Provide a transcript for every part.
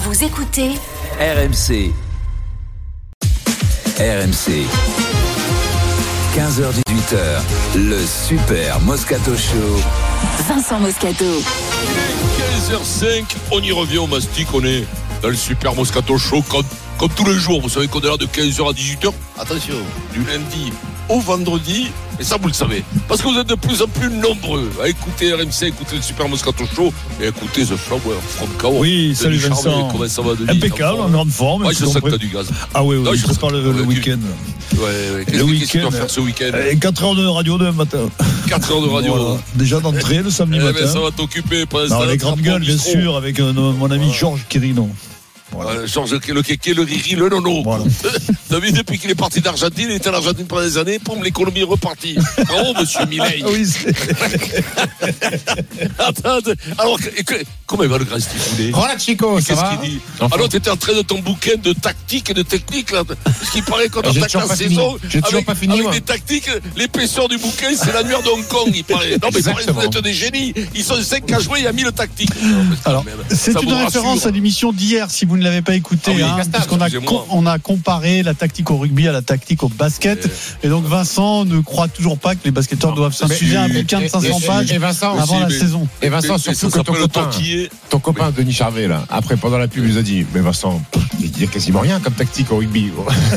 Vous écoutez RMC. RMC. 15h-18h, le Super Moscato Show. Vincent Moscato. 15h05, on y revient au mastic, on est dans le Super Moscato Show comme tous les jours. Vous savez qu'on est là de 15h à 18h. Attention, du lundi au vendredi. Et ça, vous le savez. Parce que vous êtes de plus en plus nombreux à écouter RMC, écouter le Super Moscato Show et écouter The Flower from Cahors. Oui, salut Vincent. Comment ça va, Denis? Impeccable, en grande forme. Ouais, je sens que t'as du gaz. Ah oui, Non, je prépare le week-end. Ouais. Qu'est-ce que tu vas faire ce week-end? 4 heures de radio demain matin. 4 heures de radio. Voilà. Déjà d'entrée le samedi matin. Ça va t'occuper. Non, les grandes gueules, bien sûr, avec mon ami Georges Quirino. Voilà. Georges le kéké, le riri, le nono. Voilà. David, depuis qu'il est parti d'Argentine, il était en Argentine pendant des années, poum, l'économie est repartie. Bravo, monsieur Milei. Oui, Attends, alors, comment il va le grand Stifounet? Voilà, Chico, ça va? Qu'est-ce qu'il dit? Alors, t'étais en train de ton bouquin de tactique et de technique, là. Parce qu'il paraît qu'on attaque la saison. J'ai toujours pas fini, avec des tactiques, l'épaisseur du bouquin, c'est l'annuaire de Hong Kong, il paraît. Non, mais il paraît que vous êtes des génies. Ils sont 5 à jouer, il a mis le tactique. Alors, c'est une référence à l'émission d'hier, si vous ne l'avez pas écouté, parce qu'on a comparé la tactique au rugby à la tactique au basket. Et donc Vincent ne croit toujours pas que les basketteurs doivent s'infuser un bouquin de 500 pages avant la saison. Et Vincent, surtout que ton copain Denis Charvet, là, après pendant la pub, il nous a dit, mais Vincent, il dit quasiment rien comme tactique au rugby.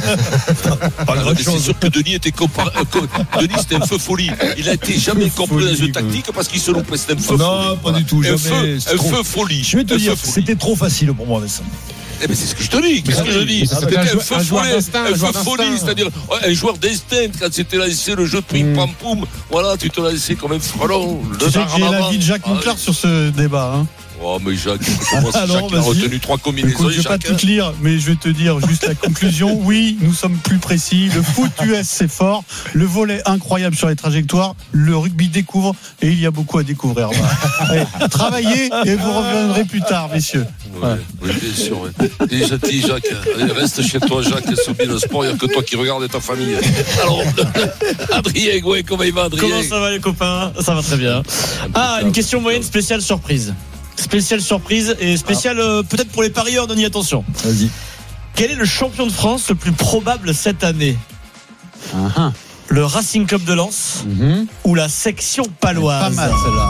C'est sûr que Denis était Denis, c'était un feu folie. Il a été jamais compris dans une tactique parce qu'il se loupait. C'était un feu folie. Non, pas du tout, jamais. Un feu folie. Je vais te dire, c'était trop facile pour moi, Vincent. Eh ben c'est ce que je te dis. Qu'est-ce que je dis? C'était un feu folie, c'est-à-dire un joueur d'instinct. Quand c'était laissé le jeu de ping pam poum, voilà, tu te l'as laissé comme un frelon. Tu sais que j'ai l'avis de Jacques Monclar sur ce débat. Oh mais Jacques, Jacques il a retenu 3 combinaisons. Écoute, je vais pas tout lire, mais je vais te dire juste la conclusion. Oui, nous sommes plus précis. Le foot US c'est fort. Le volley incroyable sur les trajectoires. Le rugby découvre et il y a beaucoup à découvrir. Allez, travaillez et vous reviendrez plus tard, messieurs. Oui, bien sûr. Il est gentil, Jacques. Allez, reste chez toi, Jacques. C'est bien le sport. Il n'y a que toi qui regarde et ta famille. Alors, Adrien, comment il va, Adrien? Comment ça va, les copains? Ça va très bien. Une question moyenne spéciale surprise. Spéciale surprise et spéciale peut-être pour les parieurs, Denis, attention. Vas-y. Quel est le champion de France le plus probable cette année? Le Racing Club de Lens ou la section paloise? Pas mal celle-là.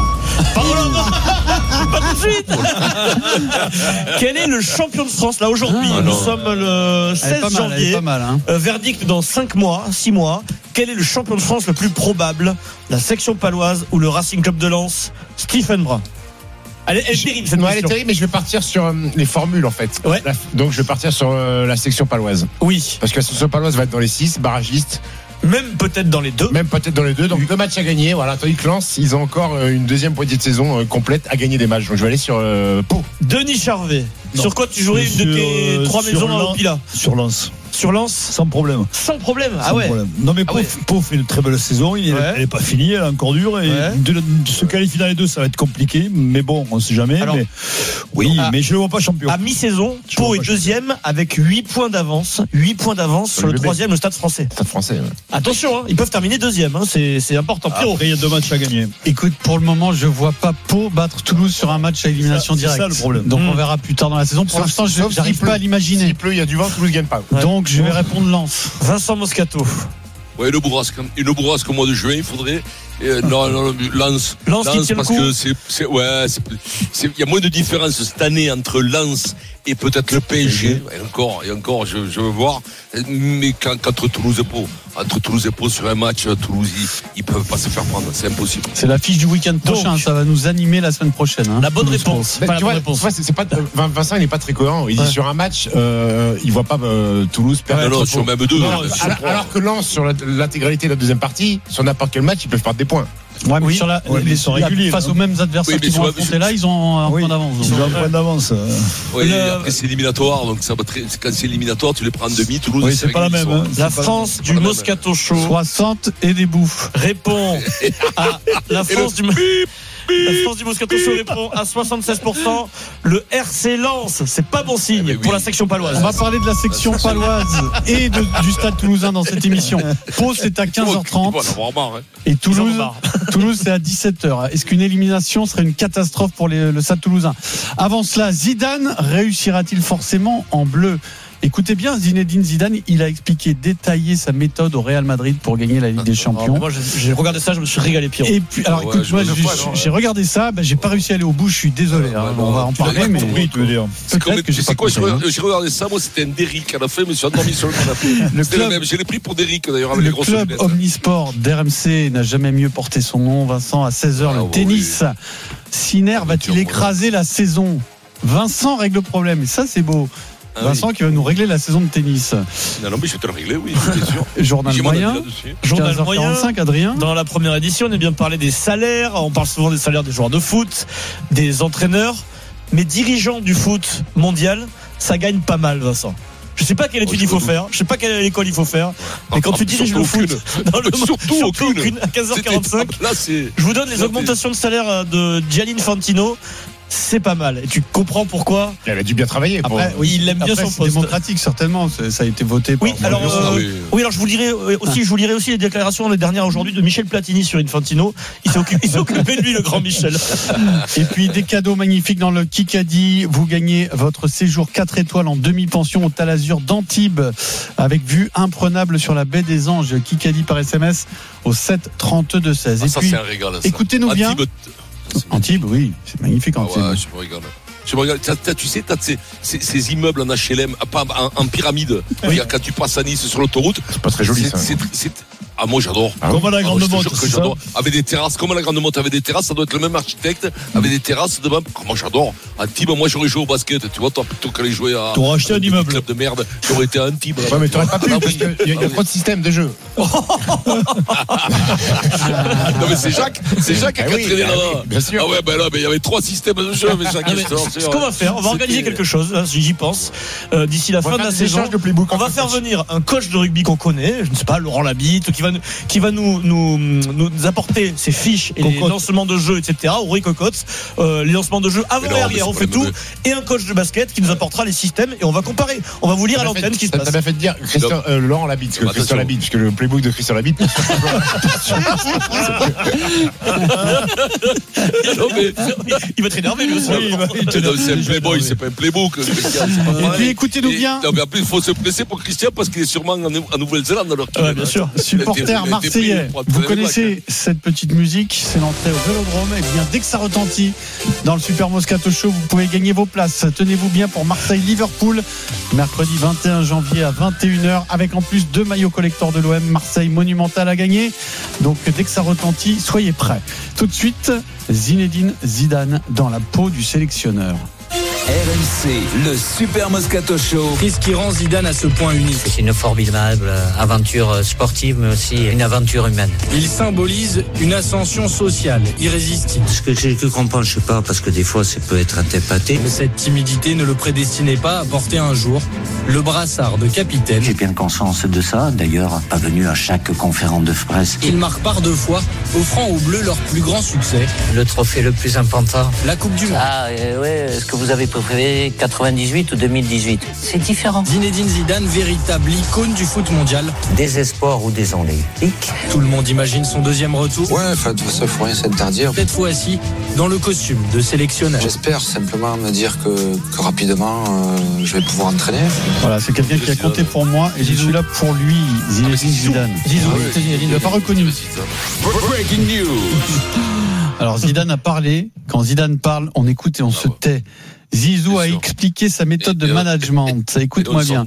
Pas tout de suite. Quel est le champion de France là aujourd'hui? Nous sommes le 16 janvier. Pas mal, hein. Verdict dans 6 mois. Quel est le champion de France le plus probable? La section paloise ou le Racing Club de Lens? Stephen Brun. Elle est terrible cette question. Elle est terrible, mais je vais partir sur les formules en fait. Ouais. Donc je vais partir sur la section paloise. Oui. Parce que la section paloise va être dans les 6 barragistes. Même peut-être dans les 2. Donc 2 matchs à gagner. Voilà. Tandis que Lens, ils ont encore une deuxième moitié de saison complète à gagner des matchs. Donc je vais aller sur Pau. Denis Charvet. Sur quoi tu jouerais une de tes 3 maisons à Opila? Sur Lens. Sur Lens? Sans problème. Sans problème. Sans problème. Non mais Pau fait une très belle saison. Elle n'est pas finie, elle est encore dure. Et de se qualifier dans les 2, ça va être compliqué. Mais bon, on ne sait jamais. Alors, mais je ne le vois pas champion. À mi-saison, Pau est deuxième avec 8 points d'avance. 8 points d'avance sur le troisième, le Stade Français. Stade Français, ouais. Attention, ils peuvent terminer deuxième. C'est important. Après, il y a 2 matchs à gagner. Écoute, pour le moment, je ne vois pas Pau battre Toulouse sur un match à élimination directe. C'est ça le problème. Donc on verra plus tard dans la saison. Pour l'instant, je n'arrive pas à l'imaginer. S'il pleut, il y a du vent, Toulouse ne gagne pas. Donc je vais répondre Lens. Vincent Moscato. Ouais, une bourrasque au mois de juin, il faudrait. Non, Lens parce que il y a moins de différence cette année entre Lens et peut-être le PSG. Et encore, je veux voir. Mais qu'entre Toulouse et Pau sur un match, Toulouse, ils peuvent pas se faire prendre. C'est impossible. C'est l'affiche du week-end prochain. Ça va nous animer la semaine prochaine. La bonne réponse. C'est pas, Vincent, il n'est pas très cohérent. Il dit sur un match, il voit pas Toulouse perdre. Non, sur même 2. Alors que Lens, sur l'intégralité de la deuxième partie, sur n'importe quel match, ils peuvent perdre des points. Ouais, mais sur ils sont réguliers. Face aux mêmes adversaires qui vont affronter là, ils ont un point d'avance. Ils ont un point d'avance. Oui, après c'est éliminatoire, donc ça va quand c'est éliminatoire, tu les prends en demi. Toulouse, oui, c'est pas la même. La France du Moscato Show. 60 et des bouffes. Répond à la France du. La France du Moscato Show répond à 76%. Le RC Lens, c'est pas bon signe pour la section paloise. On va parler de la section paloise et du Stade Toulousain dans cette émission. Pau, c'est à 15h30. Et Toulouse, c'est à 17h. Est-ce qu'une élimination serait une catastrophe pour le Stade Toulousain? Avant cela, Zidane réussira-t-il forcément en bleu? Écoutez bien, Zinedine Zidane, il a expliqué, détaillé sa méthode au Real Madrid pour gagner la Ligue des Champions. Moi, j'ai regardé ça, je me suis régalé, Pierrot. Et puis, alors, écoute, moi, j'ai regardé ça, j'ai pas réussi à aller au bout, je suis désolé. On va en parler, mais oui, tu veux dire. C'est quoi, j'ai regardé ça, moi, c'était un Derrick à la fin, mais je suis endormi sur le canapé. Je l'ai pris pour Derrick, d'ailleurs, avec les grosses lunettes. Le club Omnisport d'RMC n'a jamais mieux porté son nom. Vincent, à 16h, le tennis. Sinner va-t-il écraser la saison? Vincent règle le problème, et ça, c'est beau. Vincent qui va nous régler la saison de tennis. Non, mais je vais te le régler, oui, bien sûr. Journal moyen. Journal moyen. 45, Adrien. Dans la première édition, on a bien parlé des salaires. On parle souvent des salaires des joueurs de foot, des entraîneurs. Mais dirigeants du foot mondial, ça gagne pas mal, Vincent. Je sais pas quelle étude il faut faire, je sais pas quelle école il faut faire, mais quand tu diriges le foot dans le monde, surtout aucune à 15h45, je vous donne les augmentations de salaire de Gianni Infantino. C'est pas mal. Et tu comprends pourquoi. Il a dû bien travailler. Après, il aime bien son poste. C'est démocratique, certainement. Ça a été voté par. Oui, alors je vous lirai aussi les déclarations les dernières aujourd'hui de Michel Platini sur Infantino. Il s'est occupé de lui, le grand Michel. Et puis des cadeaux magnifiques dans le Kikadi. Vous gagnez votre séjour 4 étoiles en demi-pension au Talazur d'Antibes avec vue imprenable sur la baie des Anges. Kikadi par SMS au 7 32 16. Et ça, puis, c'est un régal. Écoutez-nous bien. Antibes, oui, c'est magnifique Antibes. Ouais, je me regarde. Tu sais, t'as ces immeubles en HLM, en pyramide. Oui. Quand tu passes à Nice sur l'autoroute. C'est pas très joli, ça. Moi j'adore. Comme à la Grande Motte, j'adore. Avec des terrasses, comme à la Grande Motte, avec des terrasses, ça doit être le même architecte, avec des terrasses devant. Moi j'adore. Antibes, moi j'aurais joué au basket, tu vois, toi plutôt qu'aller jouer à. T'aurais acheté un immeuble. Club de merde, j'aurais été à Antibes. Ouais, mais t'aurais pas pu, parce qu'il y a trop de systèmes de jeu. Non, mais c'est Jacques qui a entraîné là-bas. Bien sûr. Ah ouais, ben là, il y avait 3 systèmes de jeu, mais Jacques. Ce qu'on va faire, on va organiser quelque chose, j'y pense, d'ici la fin de la saison. On va faire venir un coach de rugby qu'on connaît, je ne sais pas, Laurent Labitte, qui va nous apporter ses fiches et les lancements de jeu, etc. Au Ray Cocotte, les lancements de jeu avant et arrière, on fait tout. Et un coach de basket qui nous apportera les systèmes et on va comparer. On va vous lire à l'antenne ce qui se passe. T'as bien fait de dire Laurent Labitte, Christian Labitte, puisque le playbook de Christian Labitte. Il va être énervé lui aussi. C'est un playboy, c'est pas un playbook. Et puis écoutez-nous bien. En plus, il faut se presser pour Christian parce qu'il est sûrement en Nouvelle-Zélande alors qu'il est bien sûr. Supporter marseillais. Vous connaissez cette petite musique, c'est l'entrée au Vélodrome. Et bien dès que ça retentit dans le Super Moscato Show, vous pouvez gagner vos places. Tenez-vous bien pour Marseille-Liverpool, mercredi 21 janvier à 21h, avec en plus 2 maillots collector de l'OM. Marseille monumental à gagner. Donc dès que ça retentit, soyez prêts. Tout de suite, Zinedine Zidane dans la peau du sélectionneur. RMC, le Super Moscato Show. Qu'est-ce qui rend Zidane à ce point unique? C'est une formidable aventure sportive, mais aussi une aventure humaine. Il symbolise une ascension sociale irrésistible. Ce que je comprends, je sais pas, parce que des fois, ça peut être interprété. Mais cette timidité ne le prédestinait pas à porter un jour le brassard de capitaine. J'ai bien conscience de ça, d'ailleurs, pas venu à chaque conférence de presse. Il marque par 2 fois, offrant aux Bleus leur plus grand succès. Le trophée le plus important. La Coupe du Monde. Ouais, est-ce que vous avez préféré 98 ou 2018? C'est différent. Zinedine Zidane, véritable icône du foot mondial. Désespoir ou désolé-ique. Tout le monde imagine son deuxième retour. Ouais, enfin, de toute façon, il faut rien s'interdire. Cette fois-ci, dans le costume de sélectionneur. J'espère simplement me dire que rapidement, je vais pouvoir entraîner. Voilà, c'est quelqu'un qui a compté pour moi et je suis là pour lui, Zinedine Zidane. Il ne l'a pas reconnu. Breaking news. Alors Zidane a parlé. Quand Zidane parle, on écoute et on se tait. Zizou a expliqué sa méthode de management. Écoute-moi bien.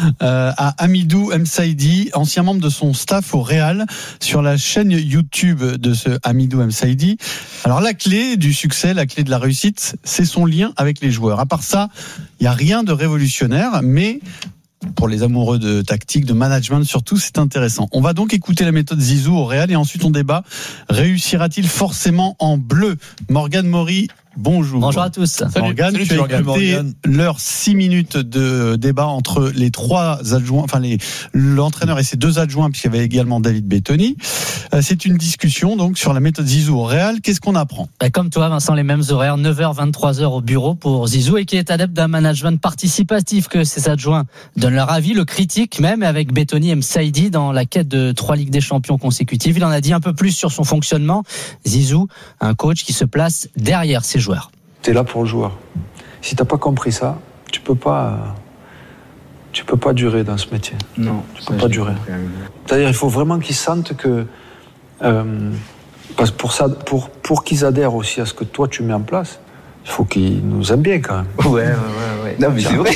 À Hamidou Msaidi, ancien membre de son staff au Real, sur la chaîne YouTube de ce Hamidou Msaidi. Alors la clé du succès, la clé de la réussite, c'est son lien avec les joueurs. À part ça, il n'y a rien de révolutionnaire, mais pour les amoureux de tactique, de management surtout, c'est intéressant. On va donc écouter la méthode Zizou au Real et ensuite on débat. Réussira-t-il forcément en bleu? Morgan Maury bonjour. Bonjour à tous. Morgane, tu as écouté leur 6 minutes de débat entre les 3 adjoints, l'entraîneur et ses 2 adjoints, puisqu'il y avait également David Bettoni. C'est une discussion donc sur la méthode Zizou au Real. Qu'est-ce qu'on apprend? Comme toi, Vincent, les mêmes horaires, 9h, 23h au bureau pour Zizou, et qui est adepte d'un management participatif, que ses adjoints donnent leur avis, le critiquent même, avec Bettoni et Msaïdi dans la quête de 3 Ligues des Champions consécutives. Il en a dit un peu plus sur son fonctionnement. Zizou, un coach qui se place derrière ses joueurs. T'es là pour le joueur. Si t'as pas compris ça, tu peux pas durer dans ce métier. Non, tu peux pas durer. C'est-à-dire, il faut vraiment qu'ils sentent que parce que pour qu'ils adhèrent aussi à ce que toi tu mets en place, il faut qu'ils nous aiment bien quand même. Ouais. Non mais c'est vrai.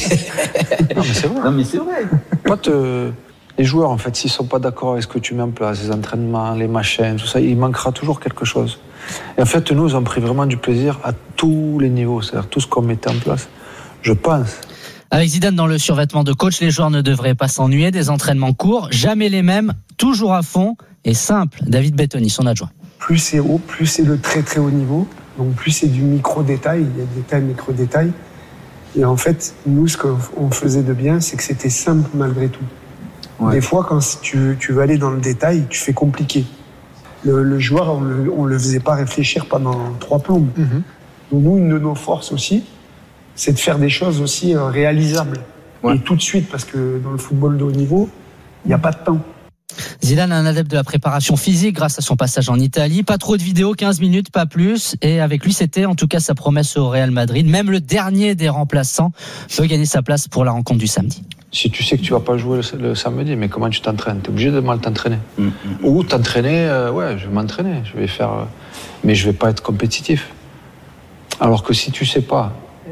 Non mais c'est vrai. Les joueurs, en fait, s'ils sont pas d'accord avec ce que tu mets en place, les entraînements, les machins, tout ça, il manquera toujours quelque chose. Et en fait, nous avons pris vraiment du plaisir à tous les niveaux, c'est-à-dire tout ce qu'on mettait en place. Je pense. Avec Zidane dans le survêtement de coach, les joueurs ne devraient pas s'ennuyer, des entraînements courts, jamais les mêmes, toujours à fond et simple. David Bettoni, son adjoint. Plus c'est haut, plus c'est le très très haut niveau, donc plus c'est du micro-détail, il y a détail, micro-détail. Et en fait, nous, ce qu'on faisait de bien, c'est que c'était simple malgré tout. Ouais. Des fois, quand tu veux aller dans le détail, tu fais compliqué. Le joueur, on le faisait pas réfléchir pendant 3 plombes. Donc nous, une de nos forces aussi, c'est de faire des choses aussi réalisables. Ouais. Et tout de suite, parce que dans le football de haut niveau, il n'y a pas de temps. Zidane, un adepte de la préparation physique grâce à son passage en Italie. Pas trop de vidéos, 15 minutes, pas plus. Et avec lui, c'était en tout cas sa promesse au Real Madrid. Même le dernier des remplaçants veut gagner sa place pour la rencontre du samedi. Si tu sais que tu vas pas jouer le samedi, mais comment tu t'entraînes? T'es obligé de mal t'entraîner. Ou t'entraîner, je vais m'entraîner, je vais faire, mais je vais pas être compétitif. Alors que si tu sais pas,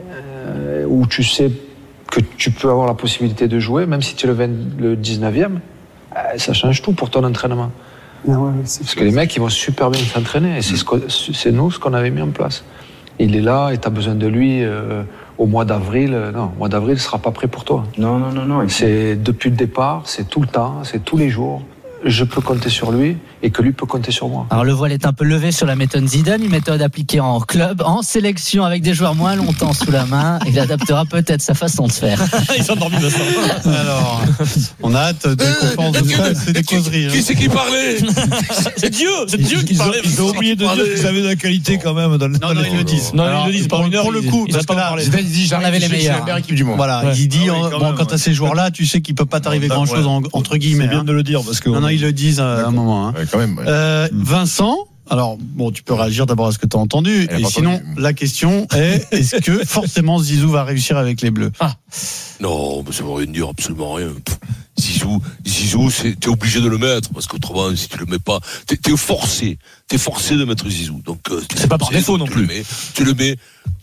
ou tu sais que tu peux avoir la possibilité de jouer, même si tu es le 19e, ça change tout pour ton entraînement. Parce que les mecs, ils vont super bien s'entraîner, et c'est nous ce qu'on avait mis en place. Il est là, et tu as besoin de lui au mois d'avril. Non, au mois d'avril, il ne sera pas prêt pour toi. Non. C'est depuis le départ, c'est tout le temps, c'est tous les jours. Je peux compter sur lui et que lui peut compter sur moi. Alors le voile est un peu levé sur la méthode Zidane, une méthode appliquée en club, en sélection avec des joueurs moins longtemps sous la main. Il adaptera peut-être sa façon de faire. Ils sont endormis maintenant. Alors, on a hâte de conférences de presse, c'est des causeries. Qui c'est qui parlait? C'est Dieu qui parlait. Ils ont oublié de dire qu'ils avaient de la qualité quand même dans le. Non, ils le disent. Non, ils le disent par une heure. Pour le coup, parce que là, Zidane dit on avait les meilleurs. La meilleure équipe du monde. Voilà, il dit quand t'as ces joueurs-là, tu sais qu'il peut pas t'arriver grand-chose entre guillemets. C'est bien de le dire parce que. Non, ils le disent à un moment. Ouais, quand même. Ouais. Vincent, alors bon, tu peux réagir d'abord à ce que tu as entendu. Et sinon, la question est que forcément Zizou va réussir avec les Bleus? Non, mais ça veut rien dire, absolument rien. Zizou, t'es obligé de le mettre, parce qu'autrement, si tu le mets pas, t'es forcé de mettre Zizou. Donc, c'est pas par défaut non plus. Tu le mets.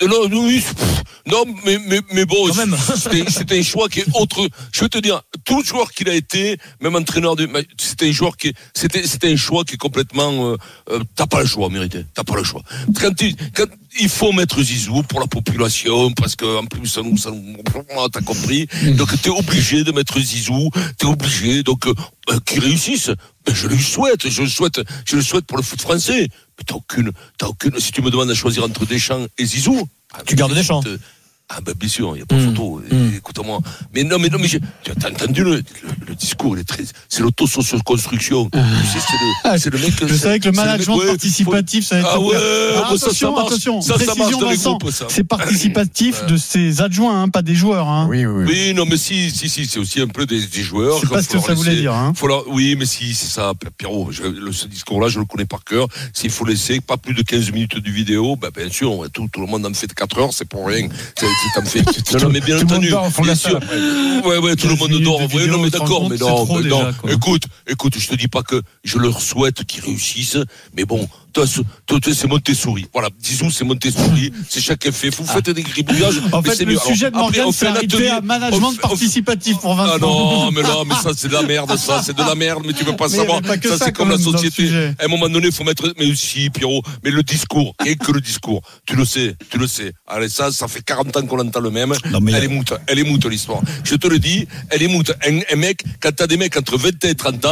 Non, mais bon, c'était un choix qui est autre. Je veux te dire, tout joueur qu'il a été, même entraîneur c'était un choix qui est complètement, t'as pas le choix, mérité. T'as pas le choix. Quand il faut mettre Zizou pour la population, parce que, en plus, t'as compris. Donc, t'es obligé de mettre Zizou, t'es obligé, donc, qu'il réussisse. Mais je le souhaite pour le foot français. Mais t'as aucune, si tu me demandes à choisir entre Deschamps et Zizou. Tu gardes Deschamps. Bien sûr, il n'y a pas photo. Écoute-moi. Mais tu as entendu le discours, c'est l'auto-construction. C'est le mec. Je savais que le management participatif, ça va être. Attention, ça marche dans les groupes, ça. C'est participatif de ses adjoints, pas des joueurs. Oui, non, mais si, c'est aussi un peu des joueurs. Je sais pas ce que ça voulait dire. Oui, mais si, c'est ça, Pierrot. Ce discours-là, je le connais par cœur. S'il faut laisser pas plus de 15 minutes de vidéo, bien sûr, tout le monde en fait 4 heures, c'est pour rien. Non, mais bien entendu, bien sûr. Ouais, tout le monde dort. Non, mais d'accord, mais non. Écoute, je te dis pas que je leur souhaite qu'ils réussissent, mais bon, c'est Montessori. Voilà, Zizou, c'est Montessori. C'est chacun fait. Vous faites des gribouillages. En fait, le sujet de Morgane, c'est arrivé à management participatif pour Vincent. Ah non, mais ça, c'est de la merde, ça. C'est de la merde, mais tu peux pas savoir. Ça, c'est comme la société. À un moment donné, il faut mettre, mais aussi, Pierrot, mais le discours, et que le discours. Tu le sais. Allez, ça fait 40 ans qu'on entend le même. Elle est moute, l'histoire. Je te le dis, elle est moute. Un mec, quand t'as des mecs entre 20 et 30 ans,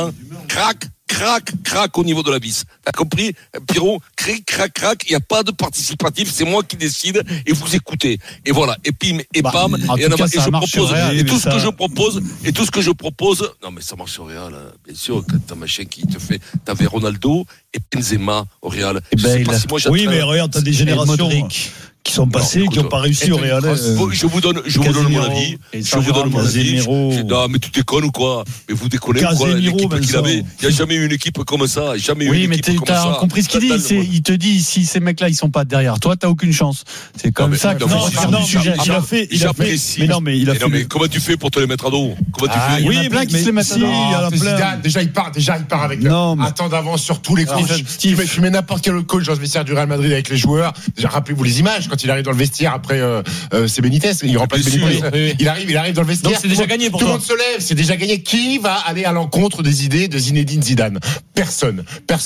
crac au niveau de la vis. T'as compris, Pierrot? Crac. Il n'y a pas de participatif. C'est moi qui décide et vous écoutez. Et voilà. Et pim et pam. Et tout ce que je propose. Non, mais ça marche au Real. Bien sûr, quand t'as machin qui te fait. T'avais Ronaldo et Benzema au Real. Oui, mais regarde, t'as des générations qui sont passés, qui n'ont pas réussi au Real. Je vous donne mon avis. Non, mais tu déconnes ou quoi? Mais vous déconnez ou quoi? L'équipe qu'il avait, il n'y a jamais eu une équipe comme ça. Oui, mais tu as compris ce qu'il dit. Il te dit, si ces mecs-là, ils sont pas derrière toi, t'as aucune chance. C'est comme ça que il a fait. Mais comment tu fais pour te les mettre à dos? Il y en a plein qui se les mettent à dos. Déjà, il part avec un temps d'avance sur tous les coachs. Tu mets n'importe quel coach dans le vestiaire du Real Madrid avec les joueurs. Déjà, rappelez-vous les images. Quand il arrive dans le vestiaire après c'est Benitez, il remplace Benitez. Il arrive dans le vestiaire. Donc c'est déjà gagné pour toi. Tout le monde se lève, c'est déjà gagné. Qui va aller à l'encontre des idées de Zinedine Zidane? Personne.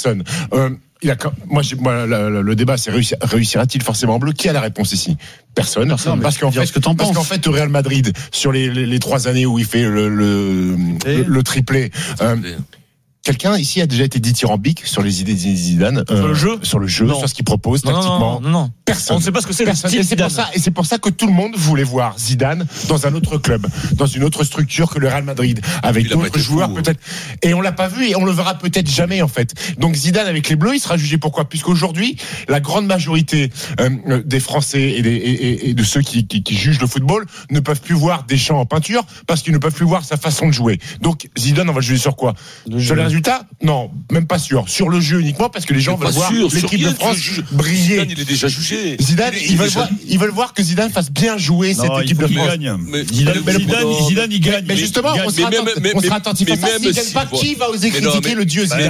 Le débat, c'est réussira-t-il forcément en bleu? Qui a la réponse ici? Personne. Parce qu'en fait, au Real Madrid, sur les 3 années où il fait le triplé. Quelqu'un ici a déjà été dithyrambique sur les idées de Zidane sur le jeu, sur ce qu'il propose tactiquement. Non. Personne. On ne sait pas ce que c'est le style Zidane. Et c'est pour ça que tout le monde voulait voir Zidane dans un autre club, dans une autre structure que le Real Madrid, avec d'autres joueurs peut-être. Et on l'a pas vu et on le verra peut-être jamais en fait. Donc Zidane avec les Bleus, il sera jugé pourquoi? Puisqu'aujourd'hui, la grande majorité des Français et de ceux qui jugent le football ne peuvent plus voir Deschamps en peinture parce qu'ils ne peuvent plus voir sa façon de jouer. Donc Zidane, on va le juger sur quoi? Sur les résultats? Non, même pas sûr. Sur le jeu uniquement parce que les gens veulent voir l'équipe de France briller. Zidane, il est déjà jugé. Zidane, ils veulent voir que Zidane fasse bien jouer cette équipe de France. Zidane, il gagne. Mais justement, on sera attentif à ça. S'il gagne pas, qui va oser critiquer le dieu Zidane?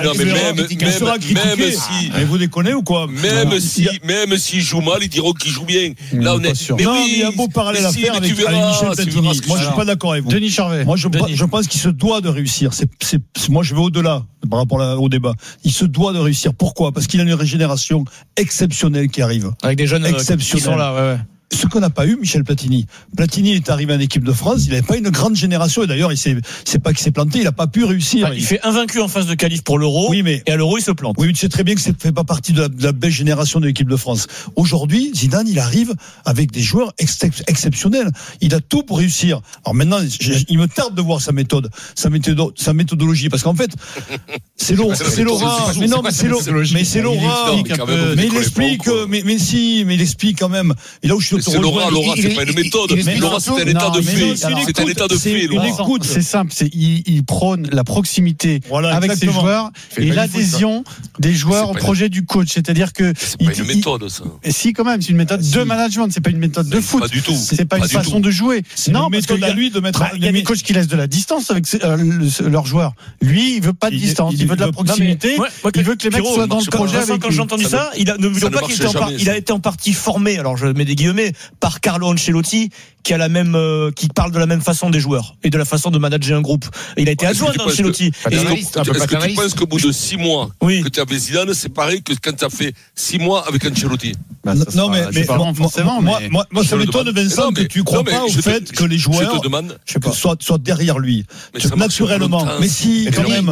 Mais vous déconnez ou quoi? Même s'il joue mal, ils diront qu'il joue bien. Là, on est sûr. Mais oui, il y a un beau parallèle à faire avec Michel Platini. Moi, je suis pas d'accord avec vous. Denis Charvet. Moi, je pense qu'il se doit de réussir. Moi, je vais au-delà par rapport au débat. Il se doit de réussir. Pourquoi? Parce qu'il a une régénération exceptionnelle qui arrive. Avec des jeunes qui sont là, ouais. Ce qu'on n'a pas eu, Michel Platini. Platini est arrivé en équipe de France, il n'avait pas une grande génération, et d'ailleurs, c'est pas qu'il s'est planté, il n'a pas pu réussir. Il fait invaincu en phase de qualif pour l'Euro, et à l'Euro, il se plante. Oui, mais tu sais très bien que ça ne fait pas partie de la belle génération de l'équipe de France. Aujourd'hui, Zidane, il arrive avec des joueurs exceptionnels. Il a tout pour réussir. Alors maintenant, il me tarde de voir sa méthodologie, parce qu'en fait, c'est l'aura. Mais non, mais c'est l'aura. Mais il explique, mais il explique quand même. Et là où je suis c'est l'aura, c'est pas une méthode. L'aura, c'est un état de fait. C'est un état de fait. C'est simple, il prône la proximité avec ses joueurs et l'adhésion des joueurs au projet du coach. C'est-à-dire que c'est pas une méthode, ça. Si, quand même, c'est une méthode de management. C'est pas une méthode de foot. Pas du tout. C'est pas une façon de jouer. Non, parce qu'il y a lui de mettre. Il y a des coachs qui laissent de la distance avec leurs joueurs. Lui, il veut pas de distance. Il veut de la proximité. Il veut que les mecs soient dans le projet. Quand j'ai entendu ça, n'oublions pas qu'il a été en partie formé. Alors je mets des guillemets par Carlo Ancelotti qui parle de la même façon des joueurs et de la façon de manager un groupe. Il a été adjoint d'Ancelotti. Est-ce que tu penses qu'au bout de 6 mois que tu avais Zidane, c'est pareil que quand tu as fait 6 mois avec Ancelotti? Non, mais forcément. Moi, ça m'étonne, Vincent, que tu crois pas au fait que les joueurs soient derrière lui. Naturellement. Mais si, quand même.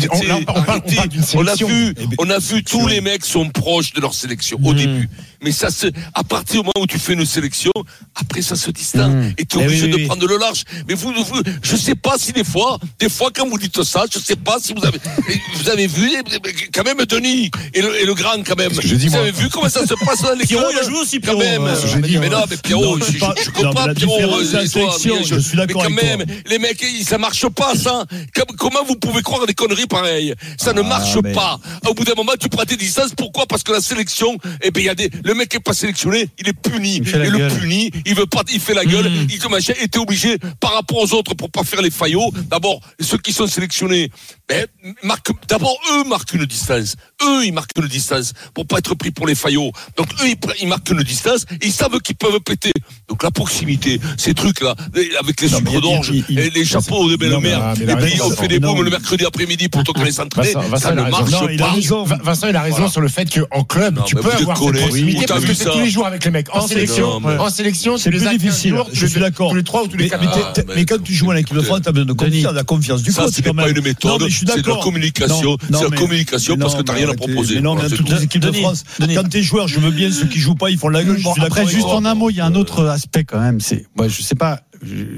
On a vu tous les mecs sont proches de leur sélection au début. Mais ça à partir du moment où tu fais une sélection, après ça se distance et tu es obligé de prendre le large. Mais vous, je sais pas si des fois quand vous dites ça, je sais pas si vous avez vu quand même Denis et le grand quand même. Vous avez vu comment ça se passe dans les Pierrot, il a joué aussi quand même. Mais non, mais Pierrot, je comprends Pierrot. Je suis d'accord avec toi. Mais quand même, les mecs, ça marche pas ça. Comment vous pouvez croire des conneries pareilles? Ça ne marche pas. Au bout d'un moment, tu prends tes distances. Pourquoi? Parce que la sélection, il y a le mec qui est pas sélectionné, il est puni. Il veut pas, il fait la gueule, il était obligé par rapport aux autres pour pas faire les faillots. D'abord, ceux qui sont sélectionnés, d'abord eux marquent une distance. Ils marquent une distance pour pas être pris pour les faillots. Donc eux, ils marquent une distance et ils savent qu'ils peuvent péter. Donc la proximité, ces trucs-là, avec les sucres d'orge, et les chapeaux de belle-mère, et puis on fait des booms le mercredi après-midi pour qu'on les s'entraîner. Ça ne marche pas. Vincent, il a raison sur le fait qu'en club, tu peux avoir cette proximité parce que c'est tous les jours avec les mecs. En sélection, En sélection, c'est plus difficile. Je suis d'accord. Tous les 3 ou tous les 4. Mais quand tu joues à l'équipe de France, tu as besoin de la confiance du coach. Ça, c'est pas une méthode, c'est de la communication. C'est la communication parce que tu n'as rien à proposer. Non, mais toutes les équipes de France, quand tes joueurs, je veux bien, ceux qui jouent pas, ils font la gueule. Après, juste en un mot, il y a un autre aspect quand même. Moi, je sais pas.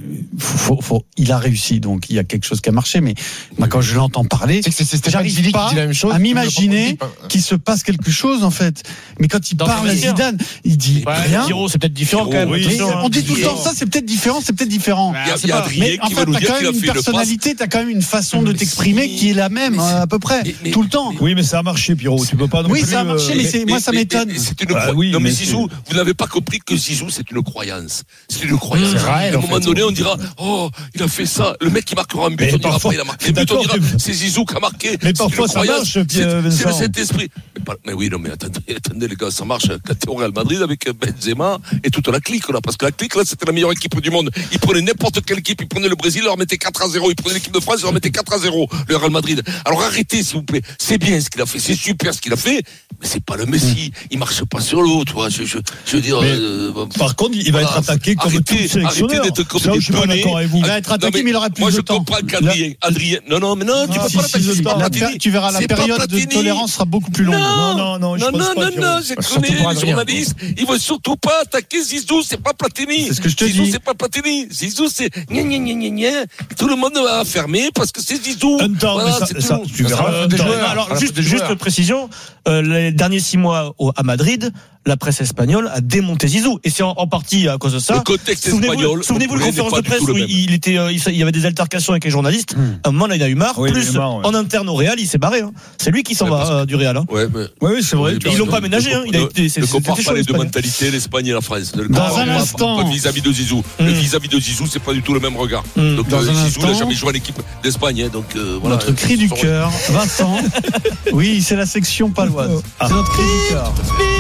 Il a réussi, donc il y a quelque chose qui a marché, mais moi, quand je l'entends parler, j'arrive pas à m'imaginer qu'il se passe quelque chose en fait. Mais quand il parle à Zidane, il dit rien. Giro, c'est peut-être différent quand même. On dit tout le temps ça, c'est peut-être différent. Mais en fait, t'as quand même une personnalité, t'as quand même une façon de t'exprimer qui est la même à peu près tout le temps. Oui, mais ça a marché, Pierrot. Tu peux pas. Oui, ça a marché, mais moi ça m'étonne. Non, mais Zizou, vous n'avez pas compris que Zizou, c'est une croyance. C'est une croyance. À un moment donné, on dira, oh, il a fait ça. Le mec qui marquera un but, on dira pas, il a marqué un but, on dira, c'est Zizou qui a marqué. Mais parfois, ça marche, c'est le Saint-Esprit. Mais oui, non, mais attendez, les gars, ça marche quand t'es au Real Madrid avec Benzema et toute la clique, là. Parce que la clique, là, c'était la meilleure équipe du monde. Ils prenaient n'importe quelle équipe. Ils prenaient le Brésil, ils leur mettaient 4-0. Ils prenaient l'équipe de France, ils leur mettaient 4-0. Le Real Madrid. Alors arrêtez, s'il vous plaît. C'est bien ce qu'il a fait. C'est super ce qu'il a fait. Mais c'est pas le Messi. Il marche pas sur l'eau, tu vois. Je veux dire. Par contre, il va être attaqué comme tout sélectionneur. Arrêtez d'être comme des tonnées. Il va être attaqué, mais il aura plus de temps. Moi, je comprends qu'Adrien. Non, mais non, tu peux pas l'attaquer. Tu verras, la période de tolérance sera beaucoup plus longue. Non, je connais les journalistes. Ils veulent surtout pas attaquer Zizou, c'est pas Platini. C'est ce que je te dis. Zizou, c'est pas Platini. Zizou, c'est tout le monde va fermer parce que c'est Zizou. Voilà, ça, tu verras. Alors, juste précision, les derniers 6 mois à Madrid, la presse espagnole a démonté Zizou. Et c'est en partie à cause de ça. Le contexte espagnol. Souvenez-vous de la conférence de presse où il y avait des altercations avec les journalistes. À un moment, il a eu marre. En interne au Real, il s'est barré. C'est lui qui s'en va du Real. Oui, c'est vrai. Ils l'ont pas ménagé. Ne compare pas les deux mentalités, l'Espagne et la France. Dans un instant. Vis-à-vis de Zizou. Le vis-à-vis de Zizou, c'est pas du tout le même regard. Donc Zizou n'a jamais joué à l'équipe d'Espagne. Donc voilà. Notre cri du cœur, Vincent. Oui, c'est la section paloise. C'est notre cri du cœur.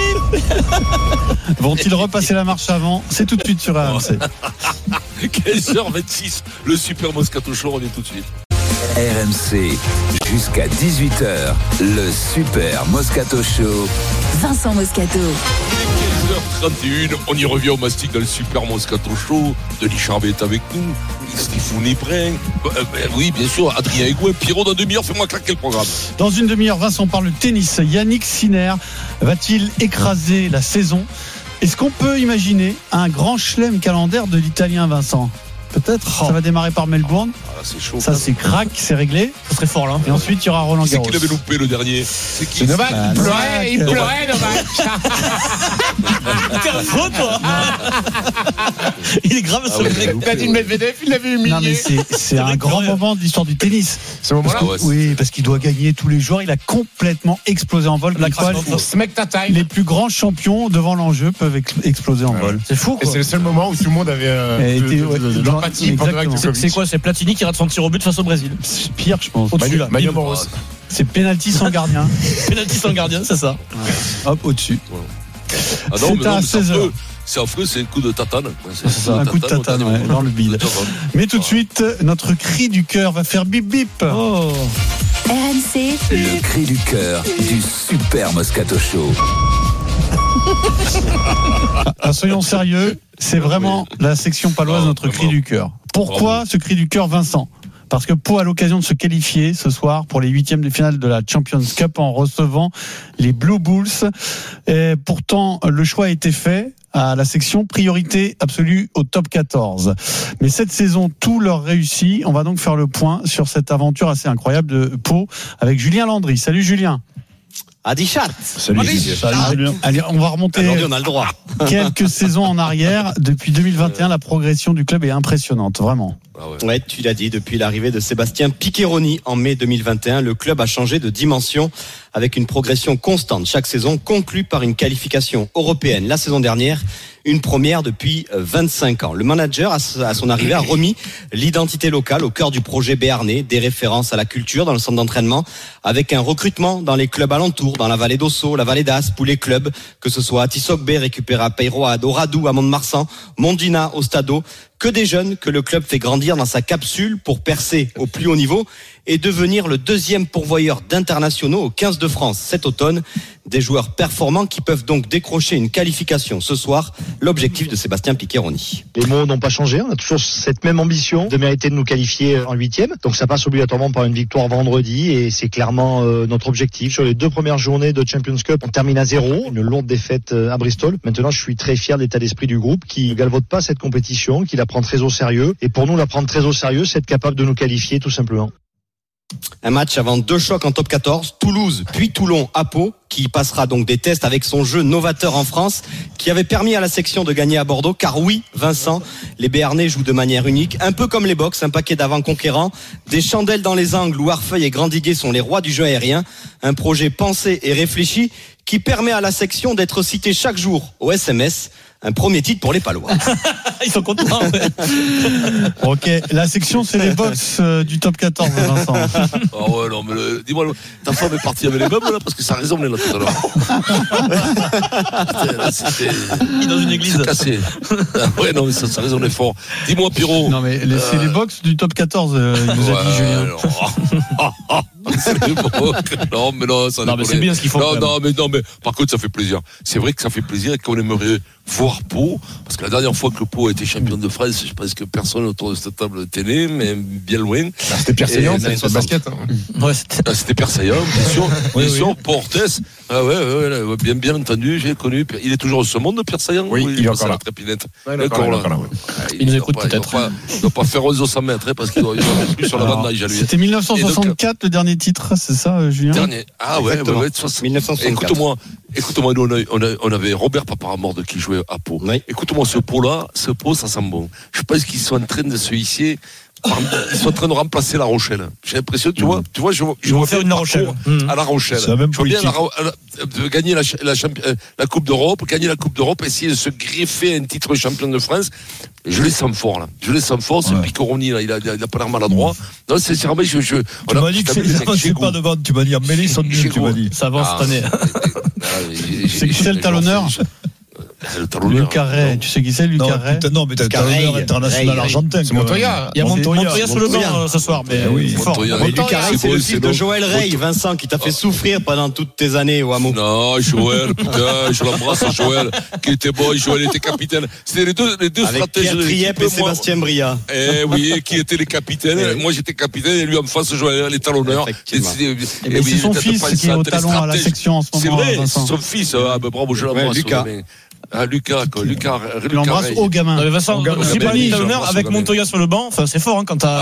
Vont-ils repasser la marche avant? C'est tout de suite sur RMC. 15h26, le Super Moscato Show, on est tout de suite. RMC, jusqu'à 18h, le Super Moscato Show. Vincent Moscato. 15h31, on y revient au mastic dans le Super Moscato Show. Denis Charvet est avec nous, Stéphane Brun. Oui, bien sûr, Adrien Egouin, Pierrot, dans 1/2 heure, fais-moi claquer le programme. Dans 1/2 heure, Vincent parle tennis. Yannick Sinner va-t-il écraser la saison? Est-ce qu'on peut imaginer un grand chelem calendaire de l'Italien, Vincent? Peut-être. Ça va démarrer par Melbourne. C'est chaud. Ça, c'est crack, c'est réglé. Ça serait fort là. Et ensuite, il y aura Roland Garros. C'est qui l'avait loupé le dernier? C'est qui? Novak. Il pleurait, Novak. T'es un faux, toi. Il est grave sur le mec. Vladimir Medvedev, il l'avait humilié. Non, mais c'est un grand moment de l'histoire du tennis. Ce moment-là. Oui, parce qu'il doit gagner tous les jours. Il a complètement explosé en vol. Les plus grands champions devant l'enjeu peuvent exploser en vol. C'est fou. Et c'est le seul moment où tout le monde avait l'empathie pour Novak Djokovic. C'est quoi? C'est Platini qui rate son tir au but face au Brésil. C'est pire, je pense. Au-dessus là. C'est penalty sans gardien. Penalty sans gardien, c'est ça. Hop, au-dessus. Ah non, mais à 16h. C'est affreux, c'est un coup de tatane. C'est un coup de tatane, dans le bide. Mais tout de suite, notre cri du cœur va faire bip bip. Oh. RMC. Le cri du cœur du Super Moscato Show. Soyons sérieux, c'est vraiment la section paloise, notre cri du cœur. Pourquoi ce cri du cœur, Vincent? Parce que Pau a l'occasion de se qualifier ce soir pour les 8e de finale de la Champions Cup en recevant les Blue Bulls. Et pourtant, le choix a été fait à la section priorité absolue au top 14. Mais cette saison, tout leur réussit. On va donc faire le point sur cette aventure assez incroyable de Pau avec Julien Landry. Salut Julien. Adichat. Salut Julien. Allez, on va remonter on a le droit. quelques saisons en arrière. Depuis 2021, la progression du club est impressionnante, vraiment. Ouais, tu l'as dit, depuis l'arrivée de Sébastien Piccheroni en mai 2021, le club a changé de dimension avec une progression constante chaque saison, conclue par une qualification européenne la saison dernière, une première depuis 25 ans. Le manager, à son arrivée, a remis l'identité locale au cœur du projet béarnais, des références à la culture dans le centre d'entraînement, avec un recrutement dans les clubs alentours, dans la vallée d'Ossau, la vallée d'Aspe, ou les clubs, que ce soit à Tissot-Bé, récupéré à Peyroade, au Radou, à Mont-de-Marsan, Mondina, au Stadeau, que des jeunes que le club fait grandir dans sa capsule pour percer au plus haut niveau et devenir le deuxième pourvoyeur d'internationaux au 15 de France cet automne. Des joueurs performants qui peuvent donc décrocher une qualification ce soir. L'objectif de Sébastien Piccheroni. Les mots n'ont pas changé. On a toujours cette même ambition de mériter de nous qualifier en 8e. Donc ça passe obligatoirement par une victoire vendredi et c'est clairement notre objectif. Sur les 2 premières journées de Champions Cup, on termine à 0. Une lourde défaite à Bristol. Maintenant, je suis très fier de l'état d'esprit du groupe qui ne galvaude pas cette compétition, qui la prend très au sérieux. Et pour nous, la prendre très au sérieux, c'est être capable de nous qualifier tout simplement. Un match avant 2 chocs en top 14, Toulouse puis Toulon à Pau, qui passera donc des tests avec son jeu novateur en France, qui avait permis à la section de gagner à Bordeaux, car oui, Vincent, les Béarnais jouent de manière unique, un peu comme les box, un paquet d'avant-conquérants, des chandelles dans les angles où Arfeuil et Grandiguet sont les rois du jeu aérien, un projet pensé et réfléchi qui permet à la section d'être citée chaque jour au SMS. Un premier titre pour les Palois. Ils sont contents. Ok, la section c'est les box du top 14, Vincent. Oh ouais, non, mais dis-moi, ta femme est partie avec les meubles là, parce que ça résonnait là tout à l'heure. Là, c'était dans une église. C'est cassé. Ouais, non, mais ça résonnait fort. Dis-moi, Pierrot. Non, mais c'est les box du top 14, il nous a dit Julien. C'est les box. Non, mais non, ça. Non, mais c'est bien ce qu'il faut. Non, mais par contre, ça fait plaisir. C'est vrai que ça fait plaisir et qu'on aimerait voir Pau, parce que la dernière fois que Pau a été champion de France, je pense que personne autour de cette table était né, mais bien loin. C'était Pierre Saillant, c'est le basket. Ouais, c'était Pierre Saillant, bien sûr, Portes. Ah ouais, bien entendu, j'ai connu. Il est toujours au ce monde, Pierre Saillant. Oui, il est encore là. La trépinette. Il est encore là. Il nous écoute peut-être. Il ne doit pas faire 11 au 100 mètres, parce qu'il doit plus sur la bande d'âge à lui. C'était 1964 le dernier titre, c'est ça, Julien? Dernier. Ah ouais, 1964. Écoute-moi, nous, on avait Robert Paparamorde qui jouait à Pau. Oui. Écoute-moi, ce Pau, ça sent bon. Je pense qu'ils sont en train de se hisser. Ils sont en train de remplacer La Rochelle. J'ai l'impression, tu vois, je vais faire une La Rochelle. À La Rochelle. C'est la même je veux bien politique. gagner la Coupe d'Europe, essayer de se greffer un titre de champion de France. Je les sens forts, là. Ce Piccheroni, là, il a pas l'air maladroit. Non, c'est vraiment, Tu m'as dit que c'est pas devant, tu m'as dit, mêlée, son nul, tu m'as dit. Ça avance cette année. C'est qui c'est le talonneur? Luc Carré, tu sais qui c'est, Luc Carré? Non, mais t'as le talonneur international argentin. C'est Montoya. Il y a Montoya sur le banc ce soir, mais oui, fort. Luc Carré, c'est le fils de Joël Rey, Vincent, qui t'a fait souffrir pendant toutes tes années au hameau. Non, Joël, putain, je l'embrasse, Joël, qui était bon, Joël était capitaine. C'était les deux avec stratèges. Pierre Triep et Sébastien Bria. Oui, qui étaient les capitaines. Moi, j'étais capitaine et lui en face, Joël, les talonneurs. C'est son fils qui est au talon à la section en ce moment. C'est vrai, c'est son fils. Bravo, je l'embrasse. Lucas, tu l'embrasses au gamin. Vincent, c'est pas un talonneur avec Montoya sur le banc. Enfin, c'est fort quand t'as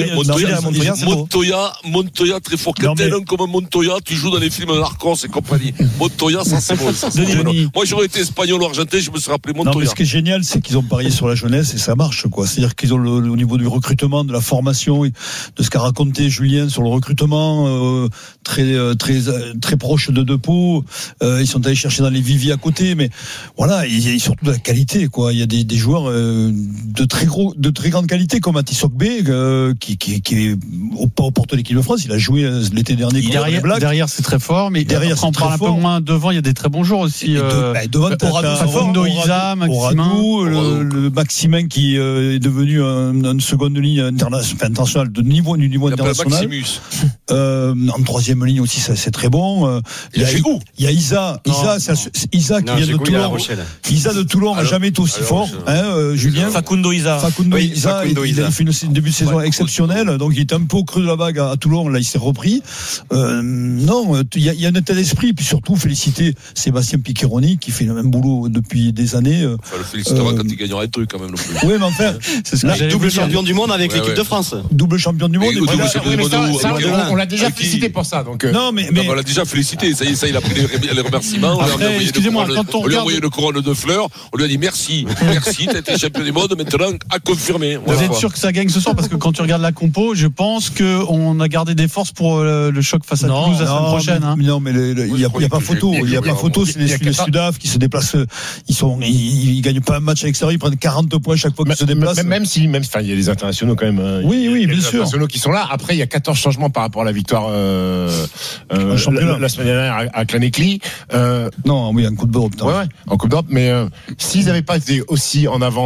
Montoya très fort. Quand t'es un comme Montoya, tu joues dans les films Narcos et compagnie. Montoya, ça c'est bon. Moi, j'aurais été espagnol ou argentin, je me serais appelé Montoya. Non, mais ce qui est génial, c'est qu'ils ont parié sur la jeunesse et ça marche, quoi. C'est-à-dire qu'ils ont au niveau du recrutement, de la formation, de ce qu'a raconté Julien sur le recrutement, très proche de Pau. Ils sont allés chercher dans les viviers à côté, mais voilà. Il y a surtout de la qualité, quoi. Il y a des joueurs de très grande qualité comme Matisok B qui est au porte de l'équipe de France. Il a joué l'été dernier. Derrière c'est très fort, mais derrière on parle un peu moins devant. Il y a des très bons joueurs aussi. Devant Facundo Isa, Maximin, le Maximin qui est devenu une seconde ligne internationale du niveau international. En troisième ligne aussi, c'est très bon. Il y a Isa qui vient de Toulon. Isa de Toulon n'a jamais été aussi fort, Julien. Facundo Isa, il a fait un début de saison exceptionnel, donc il était un peu au creux de la vague à Toulon, là il s'est repris. Non, il y a un état d'esprit, puis surtout féliciter Sébastien Piccheroni qui fait le même boulot depuis des années. Enfin, le félicitera quand il gagnera un truc quand même. Oui, mais enfin, c'est ce que double champion du monde avec l'équipe de France. Double champion du monde. On l'a déjà félicité pour ça. Non, mais on l'a déjà félicité. Ça y est, il a pris les remerciements. Excusez-moi, quand on regarde une couronne de fleurs, on lui a dit merci, t'as été champion du monde, maintenant à confirmer. Vous êtes sûr que ça gagne ce soir? Parce que quand tu regardes la compo, je pense qu'on a gardé des forces pour le choc face à Toulouse la semaine prochaine. Non, mais il n'y a pas photo. Il n'y a pas photo, c'est les Sudaf qui se déplacent. Ils gagnent pas un match à l'extérieur, ils prennent 40 points chaque fois qu'ils se déplacent. Même il y a les internationaux quand même. Oui, bien sûr. Les internationaux qui sont là. Après, il y a 14 changements par rapport à la victoire la semaine dernière à Clanecli. Non, oui, en Coupe d'Europe. Ouais, en Coupe d'Europe. Mais s'ils n'avaient pas été aussi en avance